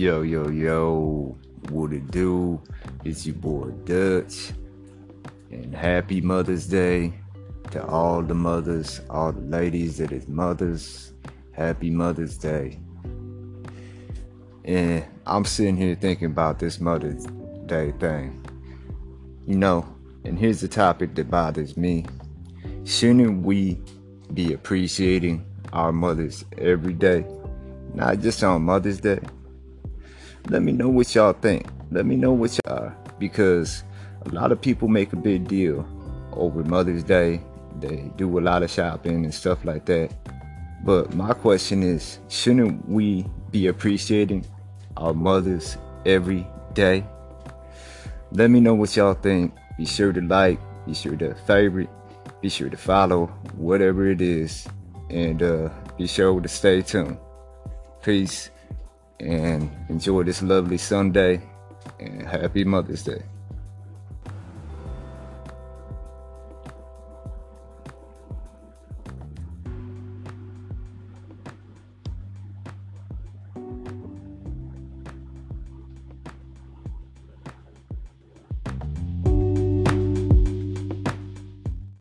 Yo, yo, yo, what it do? It's your boy Dutch, and happy Mother's Day to all the mothers, all the ladies that is mothers. Happy Mother's Day. And I'm sitting here thinking about this Mother's Day thing. And here's the topic that bothers me. Shouldn't we be appreciating our mothers every day, not just on Mother's Day? Let me know what y'all think. Let me know what y'all are, because a lot of people make a big deal over Mother's Day. They do a lot of shopping and stuff like that. But my question is, shouldn't we be appreciating our mothers every day? Let me know what y'all think. Be sure to like, be sure to favorite, be sure to follow, whatever it is, and be sure to stay tuned. Peace, and enjoy this lovely Sunday, and happy Mother's Day.